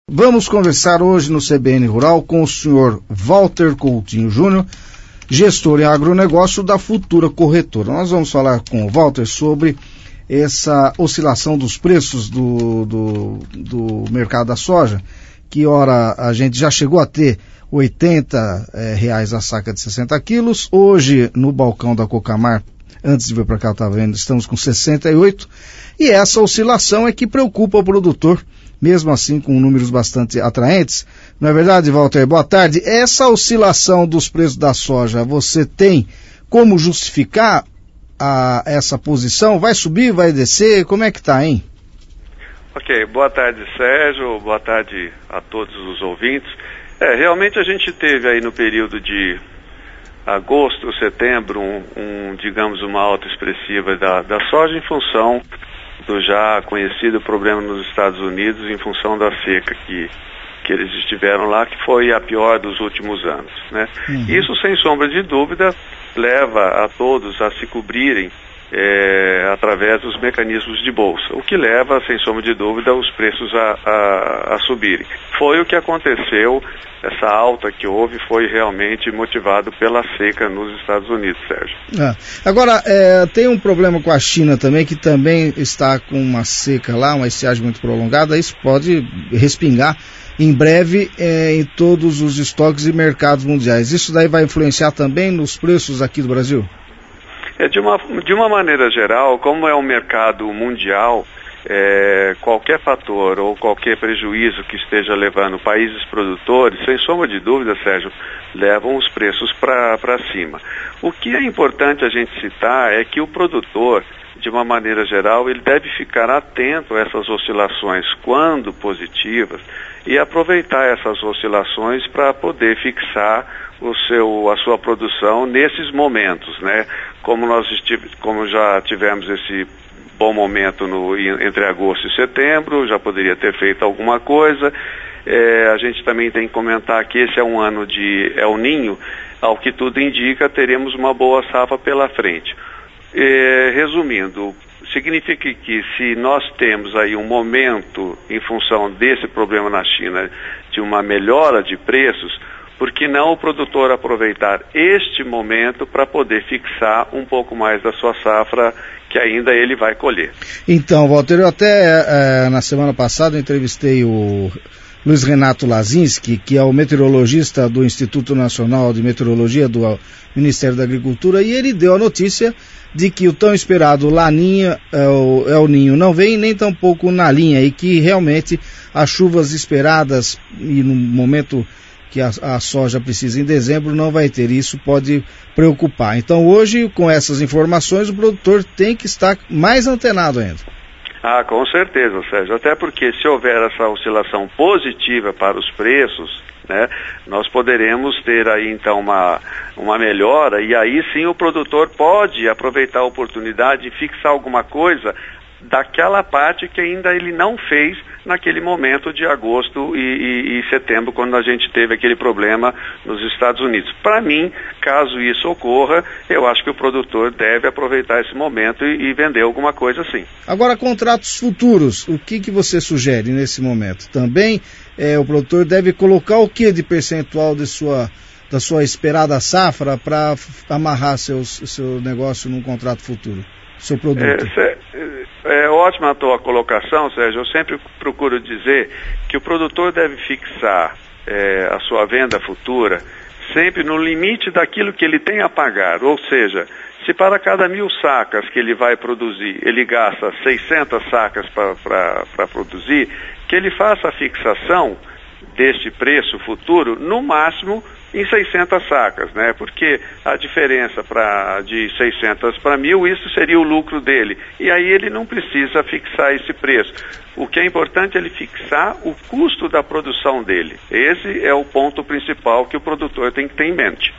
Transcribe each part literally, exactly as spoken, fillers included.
Vamos conversar hoje no C B N Rural com o senhor Walter Coutinho Júnior, gestor em agronegócio da Futura Corretora. Nós vamos falar com o Walter sobre essa oscilação dos preços do, do, do mercado da soja, que ora a gente já chegou a ter oitenta é, reais a saca de sessenta quilos, hoje no balcão da Cocamar, antes de vir para cá eu estava vendo, estamos com sessenta e oito, e essa oscilação é que preocupa o produtor, mesmo assim com números bastante atraentes. Não é verdade, Walter? Boa tarde. Essa oscilação dos preços da soja, você tem como justificar a, essa posição? Vai subir, vai descer? Como é que está, hein? Ok, boa tarde, Sérgio, boa tarde a todos os ouvintes. É, realmente a gente teve aí no período de agosto, setembro, um, um digamos, uma alta expressiva da, da soja em função do já conhecido problema nos Estados Unidos, em função da seca que, que eles estiveram lá, que foi a pior dos últimos anos, né? Uhum. Isso, sem sombra de dúvida, leva a todos a se cobrirem é, através dos mecanismos de bolsa, o que leva, sem sombra de dúvida, os preços a, a, a subirem. Foi o que aconteceu, essa alta que houve foi realmente motivado pela seca nos Estados Unidos, Sérgio. Ah, agora, é, tem um problema com a China também, que também está com uma seca lá, uma estiagem muito prolongada, isso pode respingar em breve é, em todos os estoques e mercados mundiais. Isso daí vai influenciar também nos preços aqui do Brasil? É, de uma, de uma maneira geral, como é um mercado mundial, é, qualquer fator ou qualquer prejuízo que esteja levando países produtores, sem sombra de dúvida, Sérgio, levam os preços para cima. O que é importante a gente citar é que o produtor, de uma maneira geral, ele deve ficar atento a essas oscilações quando positivas e aproveitar essas oscilações para poder fixar o seu, a sua produção nesses momentos, né? Como nós estive, como já tivemos esse bom momento no, entre agosto e setembro, já poderia ter feito alguma coisa. É, a gente também tem que comentar que esse é um ano de El Ninho, ao que tudo indica, teremos uma boa safra pela frente. É, resumindo, significa que se nós temos aí um momento, em função desse problema na China, de uma melhora de preços, por que não o produtor aproveitar este momento para poder fixar um pouco mais da sua safra que ainda ele vai colher? Então, Walter, eu até é, na semana passada entrevistei o Luiz Renato Lazinski, que é o meteorologista do Instituto Nacional de Meteorologia do Ministério da Agricultura, e ele deu a notícia de que o tão esperado Laninha, é, o El Ninho não vem, nem tampouco na linha, e que realmente as chuvas esperadas e no momento que a, a soja precisa em dezembro não vai ter. Isso pode preocupar. Então hoje, com essas informações, o produtor tem que estar mais antenado ainda. Ah, com certeza, Sérgio. Até porque se houver essa oscilação positiva para os preços, né, nós poderemos ter aí então uma, uma melhora, e aí sim o produtor pode aproveitar a oportunidade e fixar alguma coisa daquela parte que ainda ele não fez naquele momento de agosto e, e, e setembro, quando a gente teve aquele problema nos Estados Unidos. Para mim, caso isso ocorra, eu acho que o produtor deve aproveitar esse momento e, e vender alguma coisa sim. Agora, contratos futuros, o que, que você sugere nesse momento? Também é, o produtor deve colocar o que de percentual de sua, da sua esperada safra para amarrar seus, seu negócio num contrato futuro? Seu produto. É, é, é ótima a tua colocação, Sérgio. Eu sempre procuro dizer que o produtor deve fixar é, a sua venda futura sempre no limite daquilo que ele tem a pagar. Ou seja, se para cada mil sacas que ele vai produzir, ele gasta seiscentas sacas para produzir, que ele faça a fixação deste preço futuro, no máximo em seiscentas sacas, né? Porque a diferença pra, de seiscentas para mil, isso seria o lucro dele. E aí ele não precisa fixar esse preço. O que é importante é ele fixar o custo da produção dele. Esse é o ponto principal que o produtor tem que ter em mente.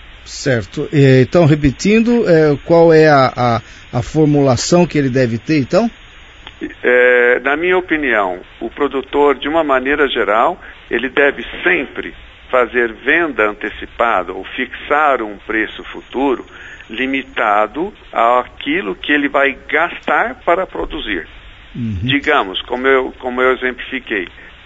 Certo. Então, repetindo, qual é a, a, a formulação que ele deve ter, então? É, na minha opinião, o produtor, de uma maneira geral, ele deve sempre fazer venda antecipada ou fixar um preço futuro limitado àquilo que ele vai gastar para produzir. Uhum. Digamos, como eu, como eu exemplifiquei,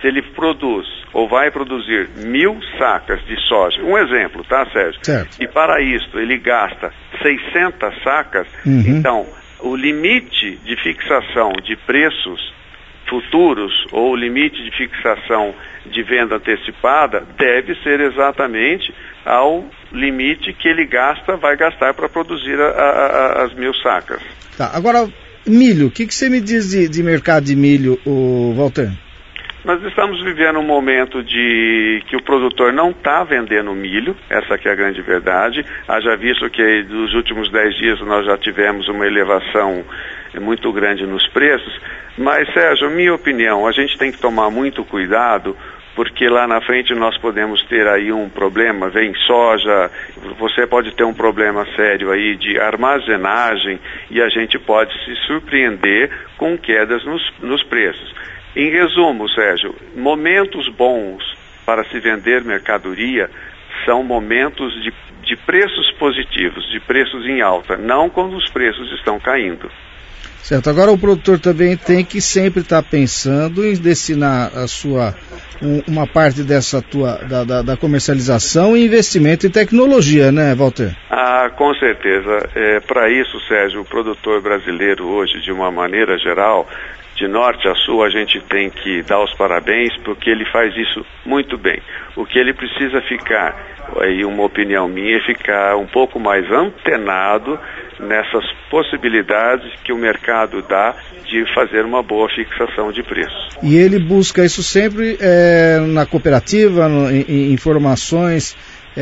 se ele produz ou vai produzir mil sacas de soja, um exemplo, tá, Sérgio? Certo. E para isso ele gasta seiscentas sacas, uhum. Então o limite de fixação de preços futuros ou o limite de fixação de venda antecipada deve ser exatamente ao limite que ele gasta, vai gastar para produzir a, a, a, as mil sacas. Tá, agora milho, o que, que você me diz de, de mercado de milho, o Walter? Nós estamos vivendo um momento de que o produtor não está vendendo milho, essa que é a grande verdade. Haja visto que nos últimos dez dias nós já tivemos uma elevação muito grande nos preços, mas, Sérgio, minha opinião, a gente tem que tomar muito cuidado, porque lá na frente nós podemos ter aí um problema, vem soja, você pode ter um problema sério aí de armazenagem e a gente pode se surpreender com quedas nos, nos preços. Em resumo, Sérgio, momentos bons para se vender mercadoria são momentos de, de preços positivos, de preços em alta, não quando os preços estão caindo. Certo, agora o produtor também tem que sempre estar pensando em destinar a sua, um, uma parte dessa tua, da, da, da comercialização e investimento em tecnologia, né, Walter? Ah, com certeza. É, para isso, Sérgio, o produtor brasileiro hoje, de uma maneira geral, de norte a sul, a gente tem que dar os parabéns porque ele faz isso muito bem. O que ele precisa ficar, aí uma opinião minha, é ficar um pouco mais antenado nessas possibilidades que o mercado dá de fazer uma boa fixação de preço. E ele busca isso sempre é, na cooperativa, no, em, em informações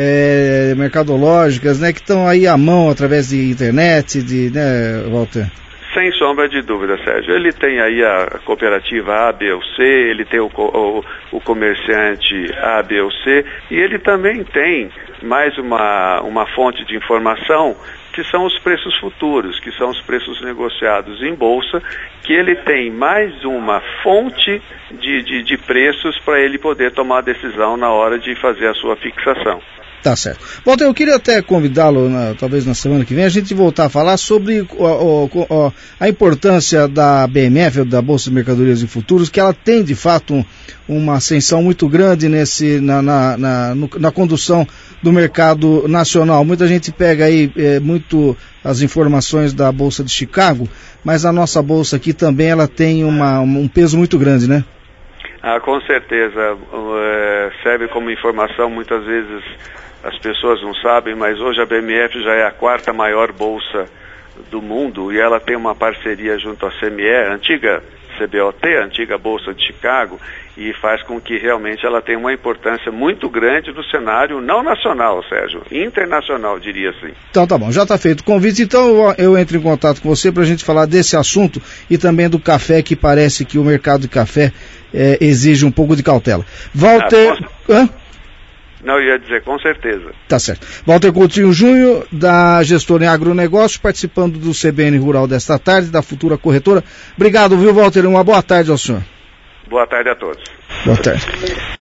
é, mercadológicas, né, que estão aí à mão através de internet, de, né, Walter? Sem sombra de dúvida, Sérgio. Ele tem aí a cooperativa A, B ou C, ele tem o, o, o comerciante A, B ou C, e ele também tem mais uma, uma fonte de informação que são os preços futuros, que são os preços negociados em bolsa, que ele tem mais uma fonte de, de, de preços para ele poder tomar a decisão na hora de fazer a sua fixação. Tá certo. Walter, eu queria até convidá-lo, na, talvez na semana que vem, a gente voltar a falar sobre ó, ó, a importância da B M F, da Bolsa de Mercadorias e Futuros, que ela tem de fato um, uma ascensão muito grande nesse, na, na, na, no, na condução do mercado nacional. Muita gente pega aí é, muito as informações da Bolsa de Chicago, mas a nossa Bolsa aqui também ela tem uma, um peso muito grande, né? Ah, com certeza. É, serve como informação, muitas vezes as pessoas não sabem, mas hoje a B M F já é a quarta maior bolsa do mundo e ela tem uma parceria junto à C M E, antiga C B O T, antiga Bolsa de Chicago, e faz com que realmente ela tenha uma importância muito grande no cenário não nacional, Sérgio, internacional, diria assim. Então tá bom, já está feito o convite, então eu entro em contato com você para a gente falar desse assunto e também do café, que parece que o mercado de café é, exige um pouco de cautela. Walter... Ah, Hã? Não, eu ia dizer, com certeza. Tá certo. Walter Coutinho Júnior, da Gestora em Agronegócio, participando do C B N Rural desta tarde, da Futura Corretora. Obrigado, viu, Walter? Uma boa tarde ao senhor. Boa tarde a todos. Boa tarde.